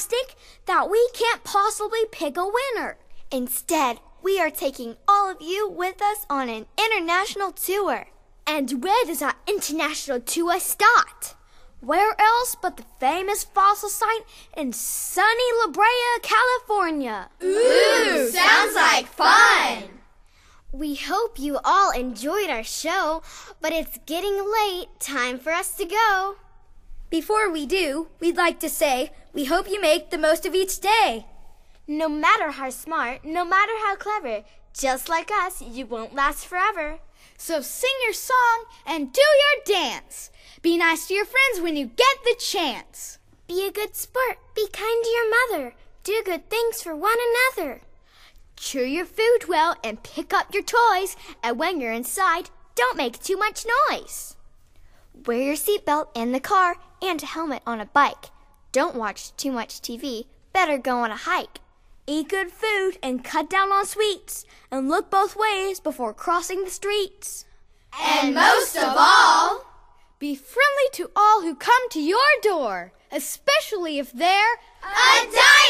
plastic that we can't possibly pick a winner. Instead, we are taking all of you with us on an international tour. And where does our international tour start? Where else but the famous fossil site in sunny La Brea, California? Ooh, sounds like fun! We hope you all enjoyed our show, but it's getting late. Time for us to go. Before we do, we'd like to say we hope you make the most of each day. No matter how smart, no matter how clever, just like us, you won't last forever. So sing your song and do your dance. Be nice to your friends when you get the chance. Be a good sport. Be kind to your mother. Do good things for one another. Chew your food well and pick up your toys. And when you're inside, don't make too much noise. Wear your seatbelt in the car and a helmet on a bike. Don't watch too much TV. Better go on a hike. Eat good food and cut down on sweets. And look both ways before crossing the streets. And most of all, be friendly to all who come to your door, especially if they're a dinosaur!